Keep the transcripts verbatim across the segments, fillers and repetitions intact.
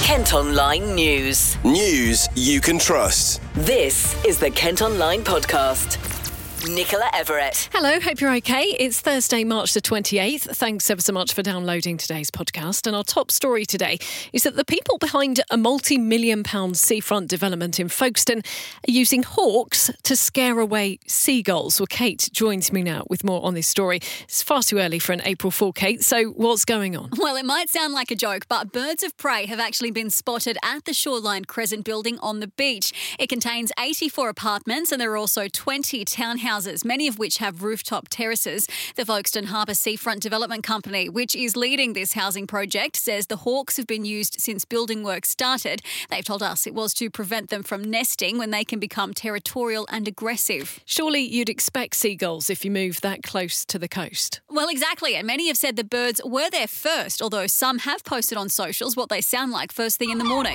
Kent Online News. News you can trust. This is the Kent Online Podcast. Nicola Everett. Hello, hope you're okay. It's Thursday, March the twenty-eighth. Thanks ever so much for downloading today's podcast. And our top story today is that the people behind a multi-million pound seafront development in Folkestone are using hawks to scare away seagulls. Well, Kate joins me now with more on this story. It's far too early for an April Fool, Kate, so what's going on? Well, it might sound like a joke, but birds of prey have actually been spotted at the Shoreline Crescent building on the beach. It contains eighty-four apartments and there are also twenty townhouses, many of which have rooftop terraces. The Folkestone Harbour Seafront Development Company, which is leading this housing project, says the hawks have been used since building work started. They've told us it was to prevent them from nesting when they can become territorial and aggressive. Surely you'd expect seagulls if you move that close to the coast. Well, exactly, and many have said the birds were there first, although some have posted on socials what they sound like first thing in the morning.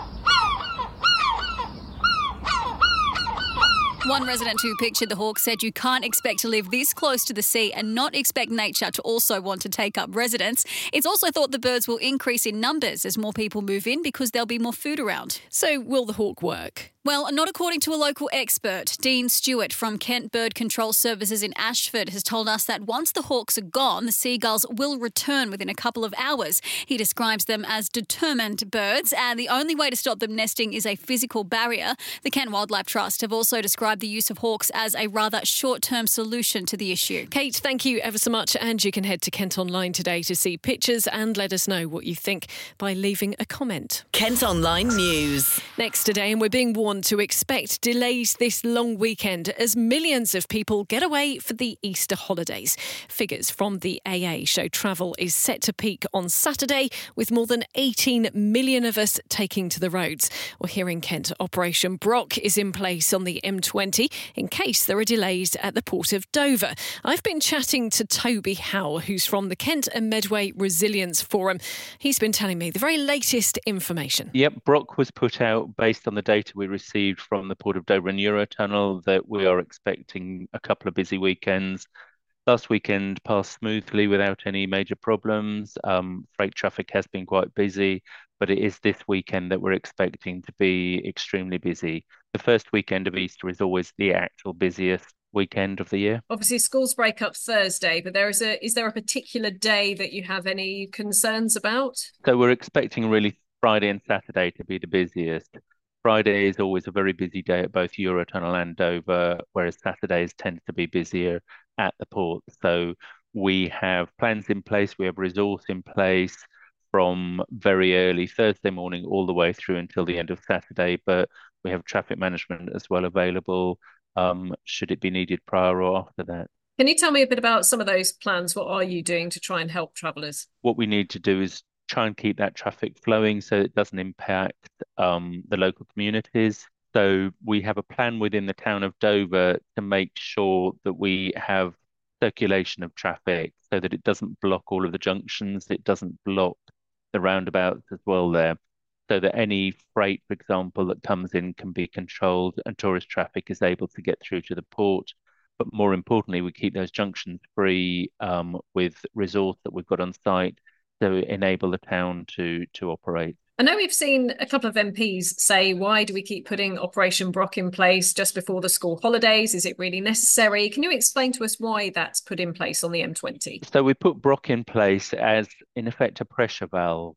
One resident who pictured the hawk said you can't expect to live this close to the sea and not expect nature to also want to take up residence. It's also thought the birds will increase in numbers as more people move in because there'll be more food around. So will the hawk work? Well, not according to a local expert. Dean Stewart from Kent Bird Control Services in Ashford has told us that once the hawks are gone, the seagulls will return within a couple of hours. He describes them as determined birds, and the only way to stop them nesting is a physical barrier. The Kent Wildlife Trust have also described the use of hawks as a rather short-term solution to the issue. Kate, thank you ever so much, and you can head to Kent Online today to see pictures and let us know what you think by leaving a comment. Kent Online News. Next today, and we're being warned to expect delays this long weekend as millions of people get away for the Easter holidays. Figures from the A A show travel is set to peak on Saturday, with more than eighteen million of us taking to the roads. Well, here in Kent, Operation Brock is in place on the M twenty in case there are delays at the Port of Dover. I've been chatting to Toby Howe, who's from the Kent and Medway Resilience Forum. He's been telling me the very latest information. Yep, Brock was put out based on the data we received from the Port of Dover and Eurotunnel that we are expecting a couple of busy weekends. Last weekend passed smoothly without any major problems. Um, freight traffic has been quite busy, but it is this weekend that we're expecting to be extremely busy. The first weekend of Easter is always the actual busiest weekend of the year. Obviously, schools break up Thursday, but there is a is there a particular day that you have any concerns about? So we're expecting really Friday and Saturday to be the busiest. Friday is always a very busy day at both Eurotunnel and Dover, whereas Saturdays tend to be busier at the port. So we have plans in place, we have resource in place from very early Thursday morning all the way through until the end of Saturday, but we have traffic management as well available um, should it be needed prior or after that. Can you tell me a bit about some of those plans? What are you doing to try and help travellers? What we need to do is try and keep that traffic flowing so it doesn't impact um, the local communities. So we have a plan within the town of Dover to make sure that we have circulation of traffic so that it doesn't block all of the junctions, it doesn't block the roundabouts as well there, so that any freight, for example, that comes in can be controlled and tourist traffic is able to get through to the port. But more importantly, we keep those junctions free um, with resource that we've got on site to enable the town to to operate. I know we've seen a couple of M Ps say, why do we keep putting Operation Brock in place just before the school holidays? Is it really necessary? Can you explain to us why that's put in place on the M twenty? So we put Brock in place as, in effect, a pressure valve.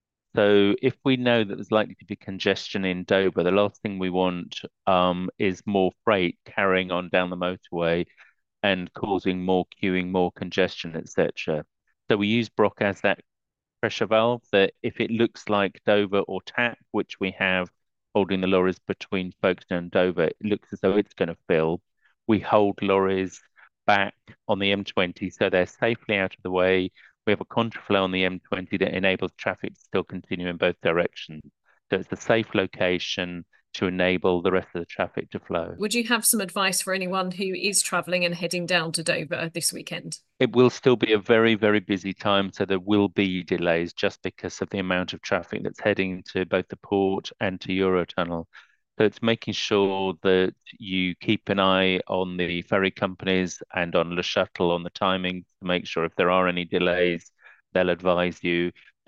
So if we know that there's likely to be congestion in Dover, the last thing we want um, is more freight carrying on down the motorway and causing more queuing, more congestion, et cetera. So we use Brock as that pressure valve that if it looks like Dover or T A P, which we have holding the lorries between Folkestone and Dover, it looks as though it's going to fill. We hold lorries back on the M twenty so they're safely out of the way. We have a contraflow on the M twenty that enables traffic to still continue in both directions. So it's a safe location to enable the rest of the traffic to flow. Would you have some advice for anyone who is travelling and heading down to Dover this weekend? It will still be a very, very busy time, so there will be delays just because of the amount of traffic that's heading to both the port and to Eurotunnel. So it's making sure that you keep an eye on the ferry companies and on Le Shuttle on the timing to make sure if there are any delays, they'll advise you.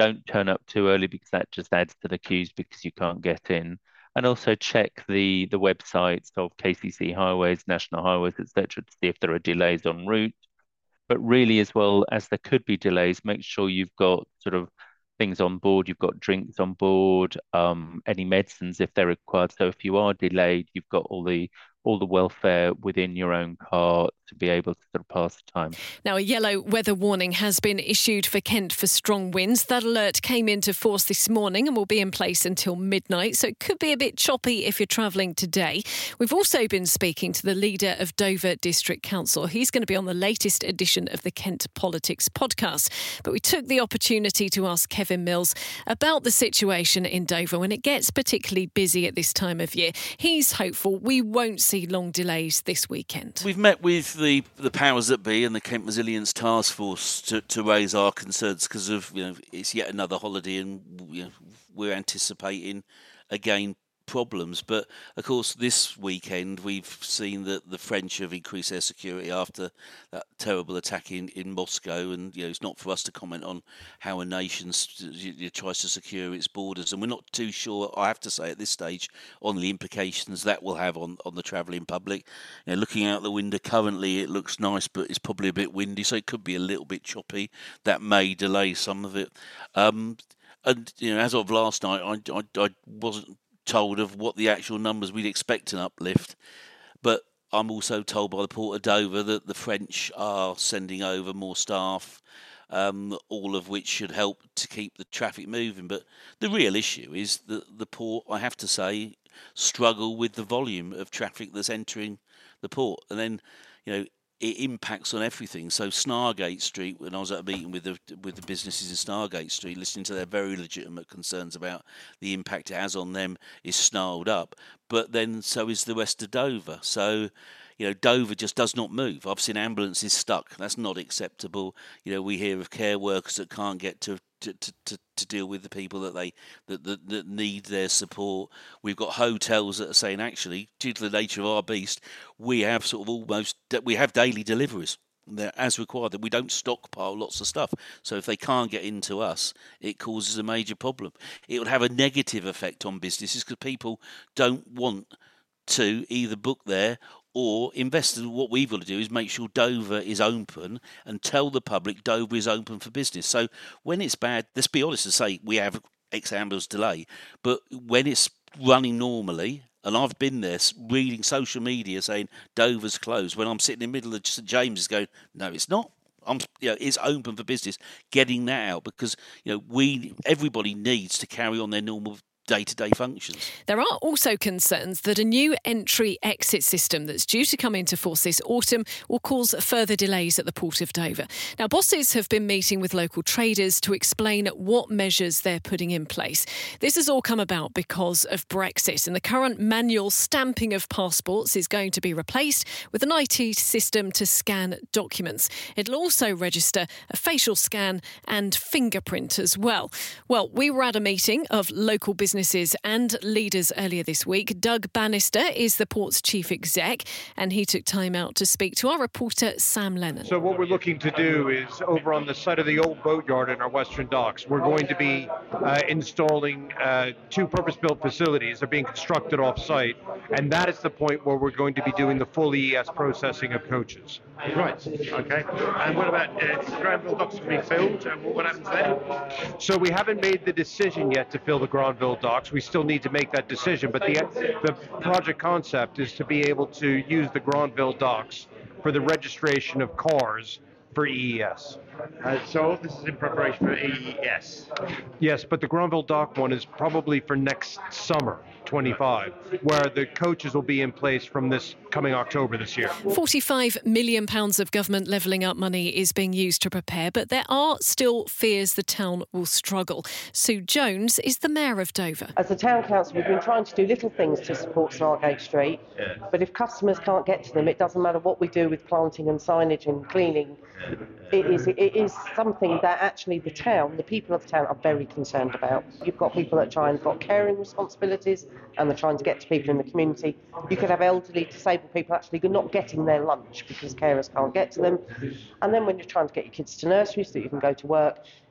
don't turn up too early because that just adds to the queues because you can't get in. And also check the the websites of K C C Highways, National Highways, et cetera, to see if there are delays en route. But really, as well as there could be delays, make sure you've got sort of things on board. You've got drinks on board, um, any medicines if they're required. So if you are delayed, you've got all the all the welfare within your own car to be able to sort of pass the time. Now, a yellow weather warning has been issued for Kent for strong winds. That alert came into force this morning and will be in place until midnight, so it could be a bit choppy if you're travelling today. We've also been speaking to the leader of Dover District Council. He's going to be on the latest edition of the Kent Politics podcast. But we took the opportunity to ask Kevin Mills about the situation in Dover when it gets particularly busy at this time of year. He's hopeful we won't see long delays this weekend. We've met with the the powers that be and the Kent Resilience Task Force to, to raise our concerns because of, you know, it's yet another holiday and, you know, we're anticipating again problems. But of course this weekend we've seen that the French have increased their security after that terrible attack in, in Moscow, and, you know, it's not for us to comment on how a nation tries to secure its borders, and we're not too sure, I have to say at this stage, on the implications that will have on, on the travelling public. You know, looking out the window currently it looks nice, but it's probably a bit windy, so it could be a little bit choppy. That may delay some of it. Um, and, you know, as of last night I, I, I wasn't told of what the actual numbers we'd expect an uplift, but I'm also told by the Port of Dover that the French are sending over more staff, um, all of which should help to keep the traffic moving. But the real issue is that the port, I have to say, struggle with the volume of traffic that's entering the port, and then, you know, it impacts on everything. So Snargate Street, when I was at a meeting with the with the businesses in Snargate Street, listening to their very legitimate concerns about the impact it has on them, is snarled up. But then so is the rest of Dover. So, you know, Dover just does not move. I've seen ambulances stuck. That's not acceptable. You know, we hear of care workers that can't get to to, to, to, to deal with the people that they that, that that need their support. We've got hotels that are saying, actually, due to the nature of our beast, we have sort of almost we have daily deliveries as required, that we don't stockpile lots of stuff. So if they can't get into us, it causes a major problem. It would have a negative effect on businesses because people don't want to either book there or invest. In what we've got to do is make sure Dover is open and tell the public Dover is open for business. So when it's bad, let's be honest and say we have X ambulance delay, but when it's running normally, and I've been there reading social media saying Dover's closed, when I'm sitting in the middle of St James's going, no, it's not. I'm, you know, it's open for business. Getting that out, because, you know, we everybody needs to carry on their normal day-to-day functions. There are also concerns that a new entry-exit system that's due to come into force this autumn will cause further delays at the Port of Dover. Now, bosses have been meeting with local traders to explain what measures they're putting in place. This has all come about because of Brexit, and the current manual stamping of passports is going to be replaced with an I T system to scan documents. It'll also register a facial scan and fingerprint as well. Well, we were at a meeting of local business Businesses and leaders earlier this week. Doug Bannister is the port's chief exec, and he took time out to speak to our reporter Sam Lennon. So what we're looking to do is, over on the site of the old boatyard in our western docks, we're going to be uh, installing uh, two purpose-built facilities. They're being constructed off-site, and that is the point where we're going to be doing the full E E S processing of coaches. Right, okay. And what about uh, Granville docks to be filled, and what happens then? So we haven't made the decision yet to fill the Granville docks. We still need to make that decision, but the the project concept is to be able to use the Granville docks for the registration of cars for E E S. Uh, so this is in preparation for E E S? Yes, but the Granville dock one is probably for next summer, twenty-five, where the coaches will be in place from this coming October this year. forty-five million pounds of government levelling up money is being used to prepare, but there are still fears the town will struggle. Sue Jones is the mayor of Dover. As a town council, we've been trying to do little things to support Snargate Street, yeah. But if customers can't get to them, it doesn't matter what we do with planting and signage and cleaning. It is, it is something that actually the town, the people of the town, are very concerned about. You've got people that try and got caring responsibilities, and they're trying to get to people in the community. You could have elderly, disabled people actually not getting their lunch because carers can't get to them. And then when you're trying to get your kids to nursery so that you can go to work,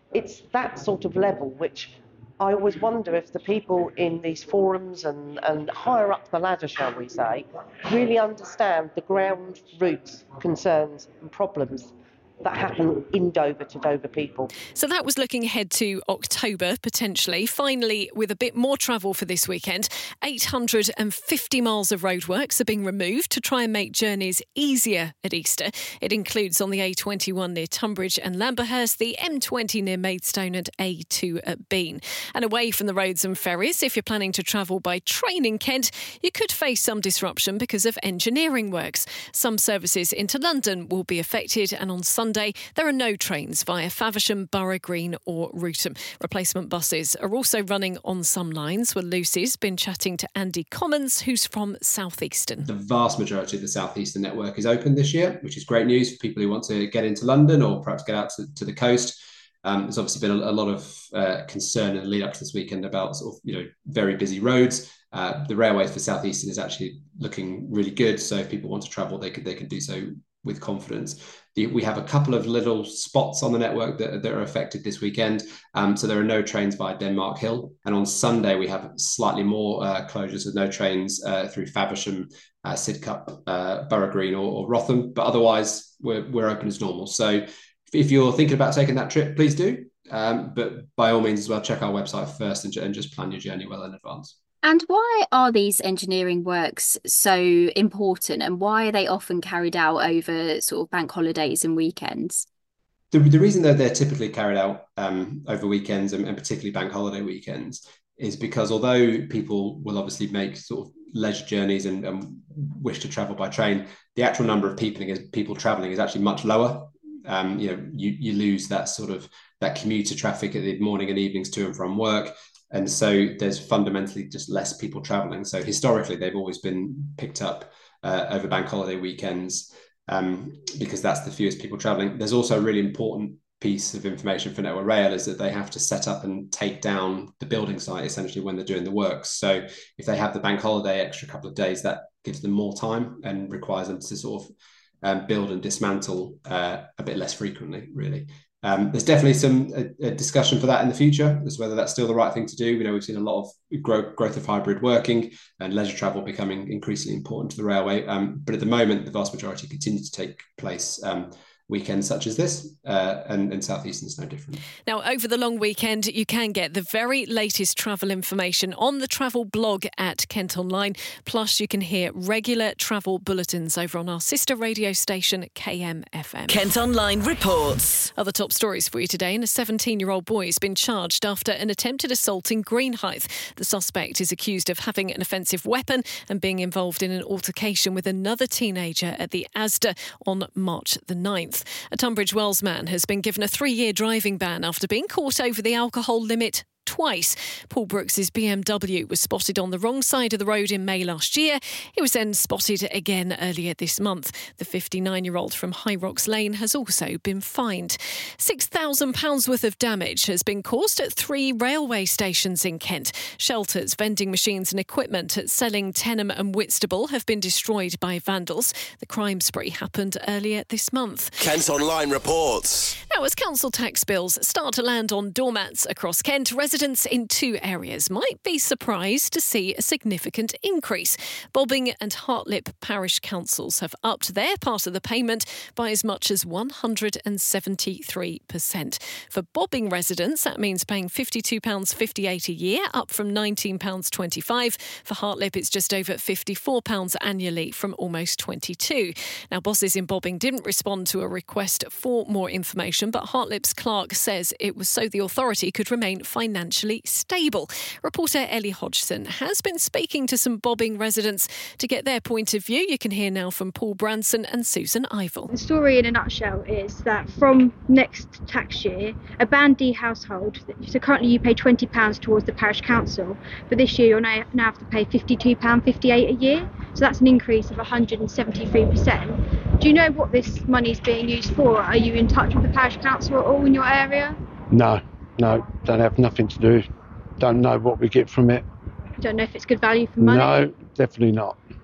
It's that sort of level which I always wonder if the people in these forums and, and higher up the ladder, shall we say, really understand the ground roots, concerns and problems that happen in Dover to Dover people. So that was looking ahead to October, potentially. Finally, with a bit more travel for this weekend, eight hundred fifty miles of roadworks are being removed to try and make journeys easier at Easter. It includes on the A twenty-one near Tunbridge and Lamberhurst, the M twenty near Maidstone and A two at Bean. And away from the roads and ferries, if you're planning to travel by train in Kent, you could face some disruption because of engineering works. Some services into London will be affected, and on Sunday there are no trains via Faversham, Borough Green or Rootham. Replacement buses are also running on some lines, where Lucy's been chatting to Andy Commons, who's from South Eastern. The vast majority of the South Eastern network is open this year, which is great news for people who want to get into London or perhaps get out to, to the coast. Um, there's obviously been a, a lot of uh, concern in the lead up to this weekend about sort of, you know, very busy roads. Uh, the railway for South Eastern is actually looking really good. So if people want to travel, they could they can do so with confidence. The, we have a couple of little spots on the network that, that are affected this weekend. Um, so there are no trains via Denmark Hill. And on Sunday, we have slightly more uh, closures with no trains uh, through Faversham, uh, Sidcup, uh, Borough Green or, or Wrotham. But otherwise, we're, we're open as normal. So if you're thinking about taking that trip, please do. Um, but by all means as well, check our website first and, and just plan your journey well in advance. And why are these engineering works so important, and why are they often carried out over sort of bank holidays and weekends? The, the reason that they're typically carried out um, over weekends and, and particularly bank holiday weekends is because although people will obviously make sort of leisure journeys and, and wish to travel by train, the actual number of people, people travelling is actually much lower. Um, you know, you, you lose that sort of that commuter traffic at the morning and evenings to and from work. And so there's fundamentally just less people travelling. So historically, they've always been picked up uh, over bank holiday weekends um, because that's the fewest people travelling. There's also a really important piece of information for Network Rail is that they have to set up and take down the building site essentially when they're doing the works. So if they have the bank holiday extra couple of days, that gives them more time and requires them to sort of um, build and dismantle uh, a bit less frequently, really. Um, there's definitely some a, a discussion for that in the future as whether that's still the right thing to do. You know, we've seen a lot of growth, growth of hybrid working and leisure travel becoming increasingly important to the railway. Um, but at the moment, the vast majority continue to take place um, weekends such as this, uh, and, and South Eastern is no different. Now, over the long weekend, you can get the very latest travel information on the travel blog at Kent Online. Plus, you can hear regular travel bulletins over on our sister radio station, K M F M. Kent Online reports. Other top stories for you today. And a seventeen-year-old boy has been charged after an attempted assault in Greenhithe. The suspect is accused of having an offensive weapon and being involved in an altercation with another teenager at the Asda on March the ninth. A Tunbridge Wells man has been given a three-year driving ban after being caught over the alcohol limit twice. Paul Brooks's B M W was spotted on the wrong side of the road in May last year. He was then spotted again earlier this month. The fifty-nine-year-old from High Rocks Lane has also been fined. six thousand pounds worth of damage has been caused at three railway stations in Kent. Shelters, vending machines and equipment at Selling, Tenham and Whitstable have been destroyed by vandals. The crime spree happened earlier this month. Kent Online reports. Now, as council tax bills start to land on doormats across Kent, residents in two areas might be surprised to see a significant increase. Bobbing and Hartlip parish councils have upped their part of the payment by as much as one hundred seventy-three percent. For Bobbing residents, that means paying fifty-two pounds fifty-eight a year, up from nineteen pounds twenty-five. For Hartlip, it's just over fifty-four pounds annually from almost twenty-two. Now, bosses in Bobbing didn't respond to a request for more information, but Hartlip's clerk says it was so the authority could remain financially stable. Reporter Ellie Hodgson has been speaking to some Bobbing residents to get their point of view. You can hear now from Paul Branson and Susan Ivell. The story in a nutshell is that from next tax year, a Band D household, so currently you pay twenty pounds towards the parish council, but this year you'll now have to pay fifty-two pounds fifty-eight a year, so that's an increase of one hundred seventy-three percent. Do you know what this money is being used for? Are you in touch with the parish council at all in your area? No, no, don't have nothing to do. Don't know what we get from it. You don't know if it's good value for money? No, definitely not.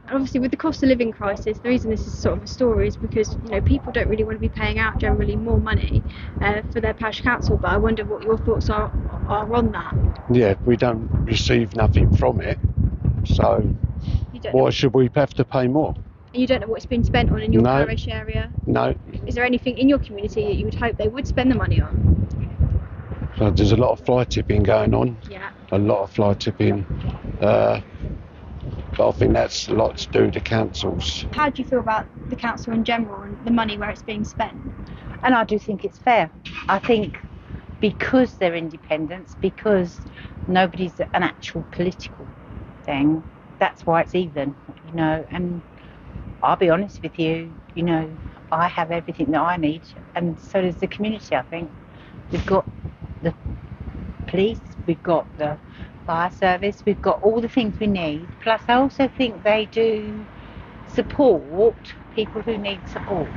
Obviously, with the cost of living crisis, the reason this is sort of a story is because, you know, people don't really want to be paying out generally more money uh, for their parish council. But I wonder what your thoughts are are on that. Yeah, we don't receive nothing from it, so why know. should we have to pay more? And you don't know what's been spent on in your no. parish area? No. Is there anything in your community that you would hope they would spend the money on? So there's a lot of fly tipping going on. Yeah. A lot of fly tipping. Uh, but I think that's a lot to do with the councils. How do you feel about the council in general and the money where it's being spent? And I do think it's fair. I think because they're independents, because nobody's an actual political thing, that's why it's even, you know. And I'll be honest with you, you know, I have everything that I need, and so does the community, I think. We've got the police, we've got the fire service, we've got all the things we need. Plus, I also think they do support people who need support.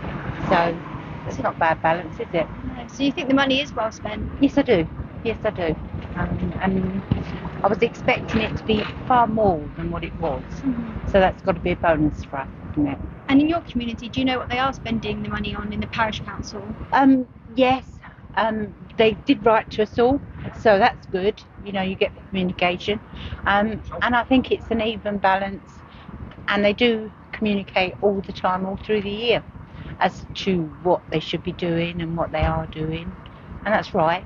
So it's not bad balance, is it? No. So you think the money is well spent? Yes, I do. Yes, I do. Um, and I was expecting it to be far more than what it was. Mm-hmm. So that's got to be a bonus for us, isn't it? And in your community, do you know what they are spending the money on in the parish council? Um, yes. Um, they did write to us all, so that's good. You know, you get the communication. Um, and I think it's an even balance. And they do communicate all the time, all through the year, as to what they should be doing and what they are doing. And that's right.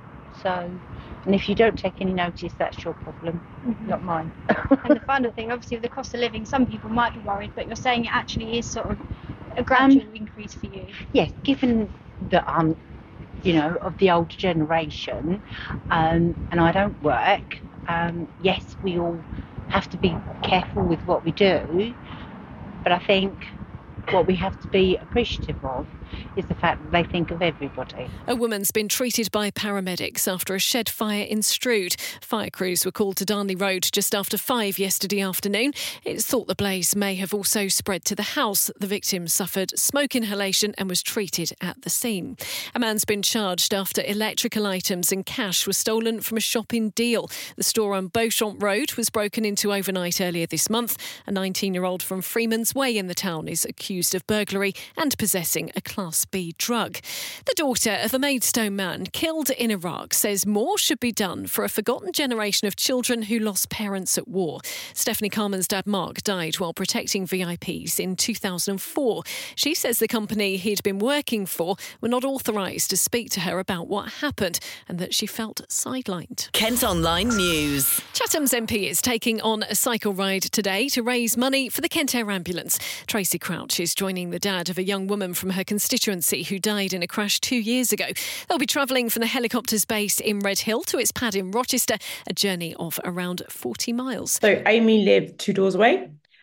So, and if you don't take any notice, that's your problem, mm-hmm. not mine. And the final thing, obviously, with the cost of living, some people might be worried, but you're saying it actually is sort of a gradual um, increase for you. Yes, given that I'm, you know, of the older generation, um, and I don't work, um, yes, we all have to be careful with what we do, but I think what we have to be appreciative of is the fact that they think of everybody. A woman's been treated by paramedics after a shed fire in Strood. Fire crews were called to Darnley Road just after five yesterday afternoon. It's thought the blaze may have also spread to the house. The victim suffered smoke inhalation and was treated at the scene. A man's been charged after electrical items and cash were stolen from a shop in Deal. The store on Beauchamp Road was broken into overnight earlier this month. A nineteen-year-old from Freeman's Way in the town is accused of burglary and possessing a Class B drug. The daughter of a Maidstone man killed in Iraq says more should be done for a forgotten generation of children who lost parents at war. Stephanie Carman's dad Mark died while protecting V I Ps in two thousand four. She says the company he'd been working for were not authorised to speak to her about what happened and that she felt sidelined. Kent Online News. Chatham's M P is taking on a cycle ride today to raise money for the Kent Air Ambulance. Tracy Crouch is joining the dad of a young woman from her constituency who died in a crash two years ago. They'll be travelling from the helicopters base in Redhill to its pad in Rochester, a journey of around forty miles. So Amy lived two doors away,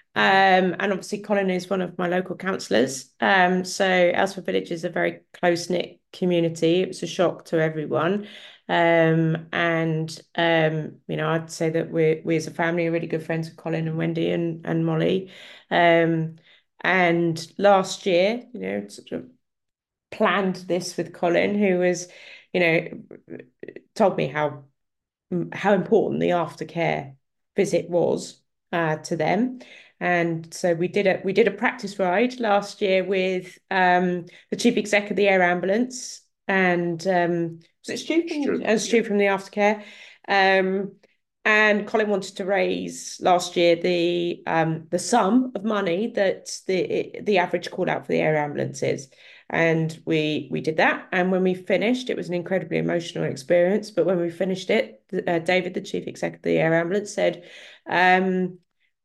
um, and obviously Colin is one of my local councillors. Um, so Ellsworth Village is a very close-knit community. It was a shock to everyone. Um, and, um, you know, I'd say that we we as a family are really good friends with Colin and Wendy and, and Molly. Um, and last year, you know, sort of planned this with Colin, who was, you know, told me how how important the aftercare visit was uh, to them. And so we did a we did a practice ride last year with um, the chief exec of the air ambulance and um, was it Stu from, Stu, uh, Stu from the aftercare. Um, and Colin wanted to raise last year the um, the sum of money that the the average call out for the air ambulance is. And we we did that. And when we finished, it was an incredibly emotional experience. But when we finished it, uh, David, the chief exec of the air ambulance, said, um,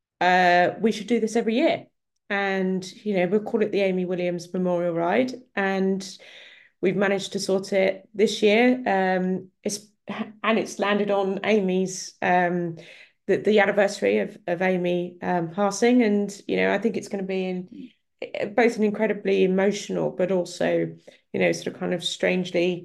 uh, we should do this every year. And, you know, we'll call it the Amy Williams Memorial Ride. And we've managed to sort it this year. Um, it's and it's landed on Amy's um, the, the anniversary of, of Amy um, passing. And, you know, I think it's going to be in both an incredibly emotional, but also, you know, sort of kind of strangely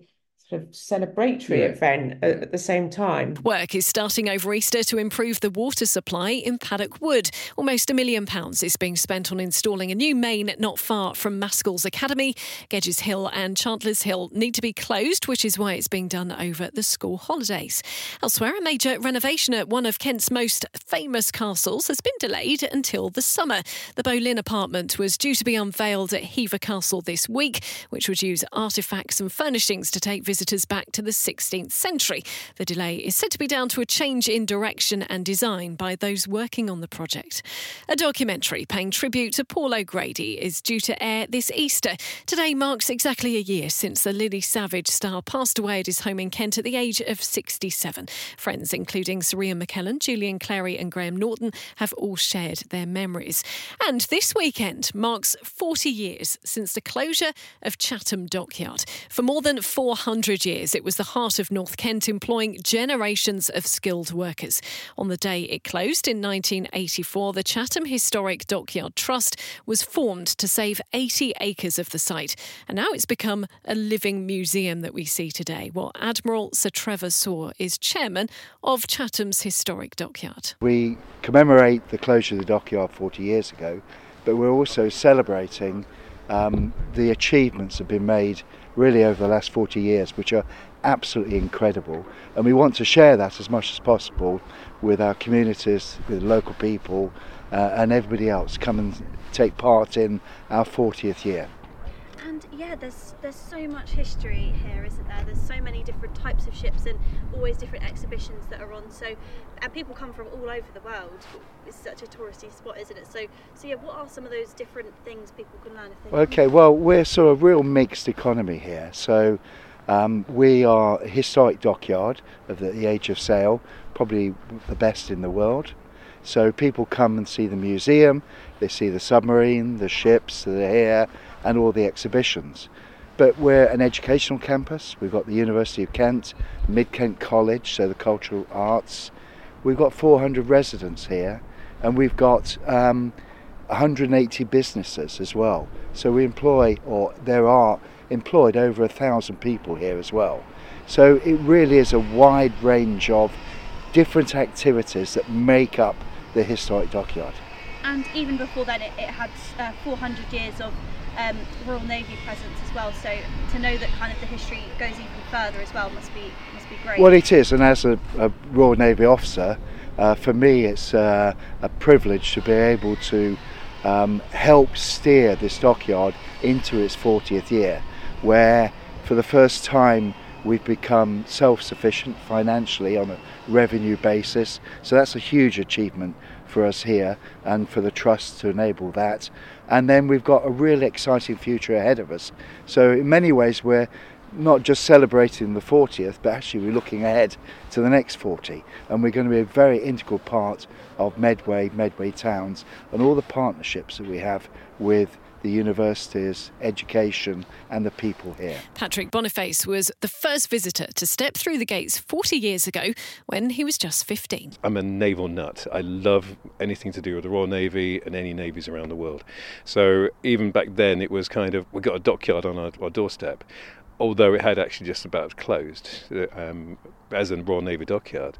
sort of celebratory Yeah. event at, at the same time. Work is starting over Easter to improve the water supply in Paddock Wood. Almost a million pounds is being spent on installing a new main not far from Maskell's Academy. Gedges Hill and Chandler's Hill need to be closed, which is why it's being done over the school holidays. Elsewhere, a major renovation at one of Kent's most famous castles has been delayed until the summer. The Boleyn apartment was due to be unveiled at Hever Castle this week, which would use artefacts and furnishings to take visitors back to the sixteenth century. The delay is said to be down to a change in direction and design by those working on the project. A documentary paying tribute to Paul O'Grady is due to air this Easter. Today marks exactly a year since the Lily Savage star passed away at his home in Kent at the age of sixty-seven. Friends including Saria McKellen, Julian Clary and Graham Norton have all shared their memories. And this weekend marks forty years since the closure of Chatham Dockyard. For more than four hundred years, it was the heart of North Kent, employing generations of skilled workers. On the day it closed in nineteen eighty-four, the Chatham Historic Dockyard Trust was formed to save eighty acres of the site. And now it's become a living museum that we see today. Well, Admiral Sir Trevor Saw is chairman of Chatham's Historic Dockyard. We commemorate the closure of the dockyard forty years ago, but we're also celebrating um, the achievements that have been made really over the last forty years, which are absolutely incredible. And we want to share that as much as possible with our communities, with local people uh, and everybody else. Come and take part in our fortieth year. And yeah, there's there's so much history here, isn't there? There's so many different types of ships and always different exhibitions that are on. So, and people come from all over the world. It's such a touristy spot, isn't it? So, so yeah, what are some of those different things people can learn if they Okay, well, we're sort of a real mixed economy here. So um, we are a historic dockyard of the, the age of sail, probably the best in the world. So people come and see the museum, they see the submarine, the ships that are here, and all the exhibitions. But we're an educational campus. We've got the University of Kent, Mid-Kent College, so the cultural arts. We've got four hundred residents here, and we've got um, one hundred eighty businesses as well. So we employ, or there are employed over a thousand people here as well. So it really is a wide range of different activities that make up the historic dockyard. And even before then, it, it had uh, four hundred years of um, Royal Navy presence as well. So to know that kind of the history goes even further as well must be must be great. Well, it is, and as a, a Royal Navy officer, uh, for me, it's uh, a privilege to be able to um, help steer this dockyard into its fortieth year, where for the first time we've become self-sufficient financially on a revenue basis. So that's a huge achievement for us here and for the trust to enable that. And then we've got a really exciting future ahead of us. So in many ways we're not just celebrating the fortieth, but actually we're looking ahead to the next forty. And we're going to be a very integral part of Medway, Medway Towns, and all the partnerships that we have with the universities, education and the people here. Patrick Boniface was the first visitor to step through the gates forty years ago when he was just fifteen. I'm a naval nut. I love anything to do with the Royal Navy and any navies around the world. So even back then it was kind of, we got a dockyard on our, our doorstep, although it had actually just about closed um, as a Royal Navy dockyard.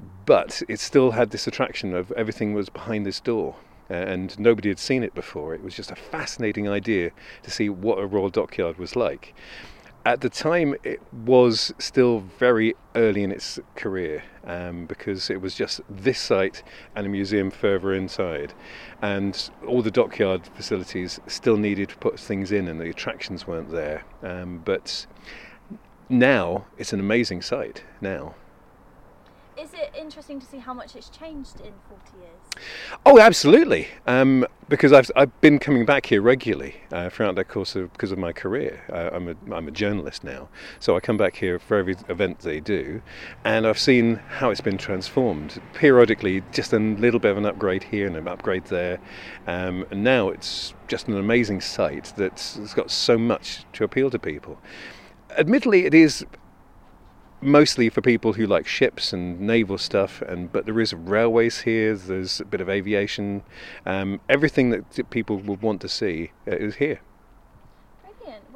But it still had this attraction of everything was behind this door. And nobody had seen it before. It was just a fascinating idea to see what a Royal Dockyard was like. At the time, it was still very early in its career um, because it was just this site and a museum further inside. And all the dockyard facilities still needed to put things in and the attractions weren't there. Um, but now, it's an amazing site now. Is it interesting to see how much it's changed in forty years? Oh, absolutely. Um, because I've I've been coming back here regularly uh, throughout that course of because of my career. Uh, I'm a I'm a journalist now, so I come back here for every event they do, and I've seen how it's been transformed. Periodically, just a little bit of an upgrade here and an upgrade there, um, and now it's just an amazing site that's got so much to appeal to people. Admittedly, it is mostly for people who like ships and naval stuff, and but there is railways here, there's a bit of aviation, um, everything that people would want to see uh, is here. Brilliant.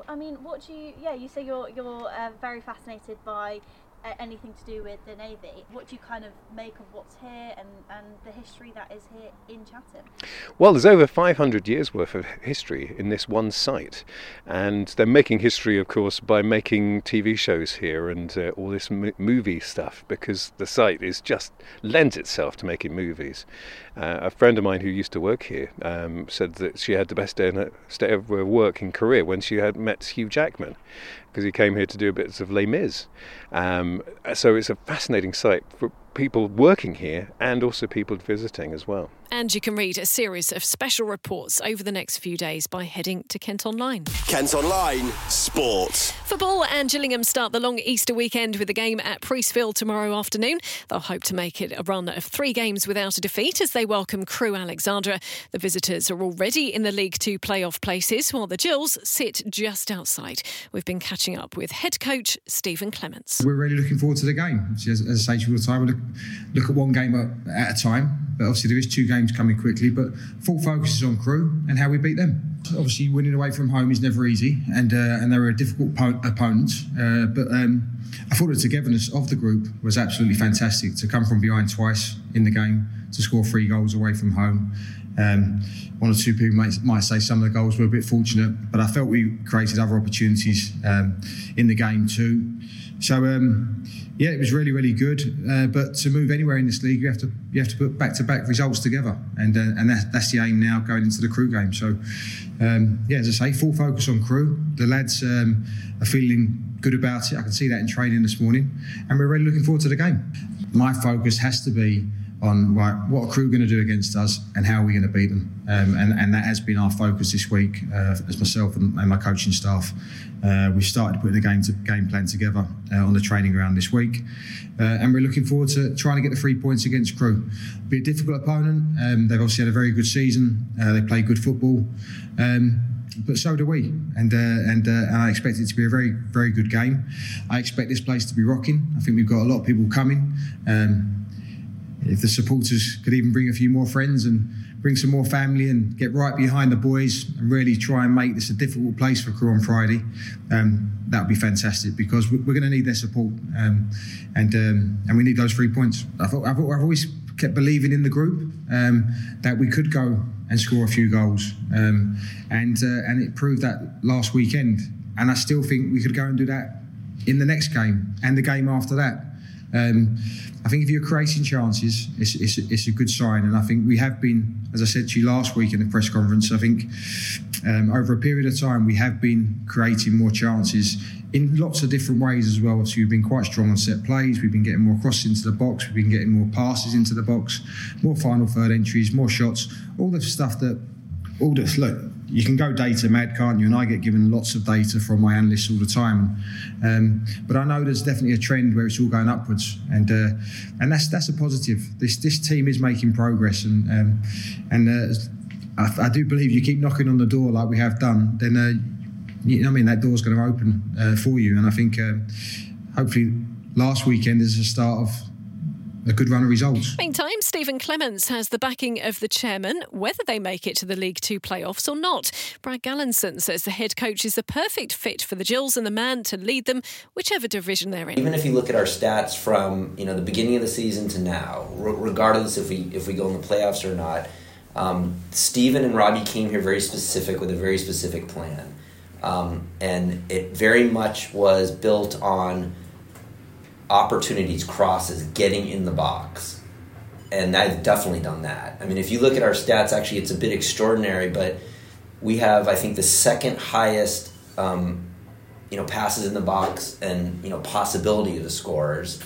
I mean, what do you? Yeah, you say you're you're uh, very fascinated by uh, anything to do with the Navy. What do you kind of make of what's here and, and the history that is here in Chatham? Well, there's over five hundred years worth of history in this one site, and they're making history, of course, by making T V shows here and uh, all this m- movie stuff, because the site is just lends itself to making movies. Uh, a friend of mine who used to work here um, said that she had the best day, in her, day of her working career when she had met Hugh Jackman, because he came here to do a bit of Les Mis. Um, so it's a fascinating site for people working here and also people visiting as well. And you can read a series of special reports over the next few days by heading to Kent Online. Kent Online Sport. Football and Gillingham start the long Easter weekend with a game at Priestfield tomorrow afternoon. They'll hope to make it a run of three games without a defeat as they welcome Crewe Alexandra. The visitors are already in the League Two playoff places, while the Gills sit just outside. We've been catching up with head coach Stephen Clements. We're really looking forward to the game. As, as I say all the time, we look, look at one game at a time, but obviously there is two games coming quickly, but full focus is on Crewe and how we beat them. Obviously winning away from home is never easy, and uh, and they were a difficult po- opponent, uh, but um, I thought the togetherness of the group was absolutely fantastic. To come from behind twice in the game, to score three goals away from home. Um, one or two people might, might say some of the goals were a bit fortunate, but I felt we created other opportunities um, in the game too. So um, yeah, it was really, really good. Uh, but to move anywhere in this league, you have to you have to put back-to-back results together, and uh, and that, that's the aim now going into the Crewe game. So um, yeah, as I say, full focus on Crewe. The lads um, are feeling good about it. I can see that in training this morning, and we're really looking forward to the game. My focus has to be on right, what are Crewe going to do against us and how are we going to beat them, um, and, and that has been our focus this week uh, as myself and, and my coaching staff. Uh, we've started putting a game to game plan together uh, on the training ground this week, uh, and we're looking forward to trying to get the three points against Crewe. It'll be a difficult opponent. Um, they've obviously had a very good season. Uh, they play good football, um, but so do we, and uh, and, uh, and I expect it to be a very, very good game. I expect this place to be rocking. I think we've got a lot of people coming. Um, If the supporters could even bring a few more friends and bring some more family and get right behind the boys and really try and make this a difficult place for Crewe on Friday, um, that would be fantastic, because we're going to need their support, um, and um, and we need those three points. I thought, I've, I've always kept believing in the group um, that we could go and score a few goals, um, and uh, and it proved that last weekend. And I still think we could go and do that in the next game and the game after that. Um, I think if you're creating chances, it's, it's, it's a good sign. And I think we have been, as I said to you last week in the press conference, I think um, over a period of time we have been creating more chances in lots of different ways as well. So we've been quite strong on set plays, we've been getting more crosses into the box, we've been getting more passes into the box, more final third entries, more shots, all the stuff that, all this, look, you can go data mad, can't you? And I get given lots of data from my analysts all the time. Um, but I know there's definitely a trend where it's all going upwards, and uh, and that's that's a positive. This this team is making progress, and um, and uh, I, I do believe you keep knocking on the door like we have done, then uh, you know, I mean, that door's going to open uh, for you. And I think uh, hopefully last weekend is the start of a good run of results. Meantime, Stephen Clements has the backing of the chairman, whether they make it to the League Two playoffs or not. Brad Gallinson says the head coach is the perfect fit for the Gills and the man to lead them, whichever division they're in. Even if you look at our stats from you know the beginning of the season to now, r- regardless if we if we go in the playoffs or not, um, Stephen and Robbie came here very specific with a very specific plan, um, and it very much was built on opportunities, crosses, getting in the box. And I've definitely done that. I mean, if you look at our stats, actually it's a bit extraordinary, but we have, I think, the second highest um, you know, passes in the box and, you know, possibility of the scorers,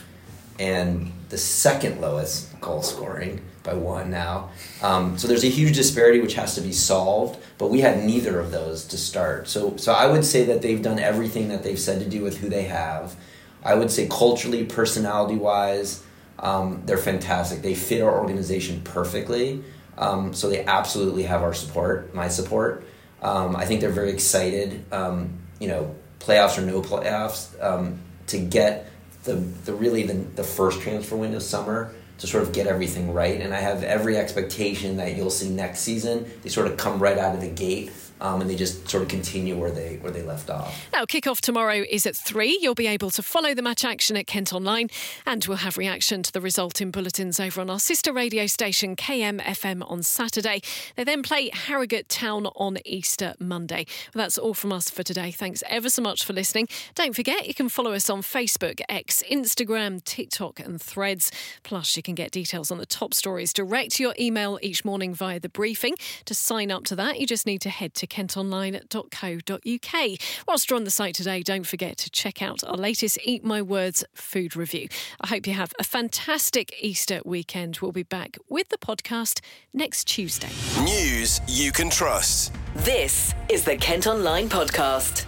and the second lowest goal scoring by one now. Um, so there's a huge disparity which has to be solved, but we had neither of those to start. So so I would say that they've done everything that they've said to do with who they have. I would say culturally, personality-wise, um, they're fantastic. They fit our organization perfectly, um, so they absolutely have our support, my support. Um, I think they're very excited, um, you know, playoffs or no playoffs, um, to get the the really the, the first transfer window summer to sort of get everything right. And I have every expectation that you'll see next season, they sort of come right out of the gate Um, and they just sort of continue where they where they left off. Now, kick-off tomorrow is at three. You'll be able to follow the match action at Kent Online, and we'll have reaction to the result in bulletins over on our sister radio station K M F M on Saturday. They then play Harrogate Town on Easter Monday. Well, that's all from us for today. Thanks ever so much for listening. Don't forget, you can follow us on Facebook, X, Instagram, TikTok and Threads. Plus, you can get details on the top stories direct to your email each morning via the briefing. To sign up to that, you just need to head to kent online dot co dot uk. Whilst you're on the site today, don't forget to check out our latest Eat My Words food review. I hope you have a fantastic Easter weekend. We'll be back with the podcast next Tuesday. News you can trust. This is the Kent Online Podcast.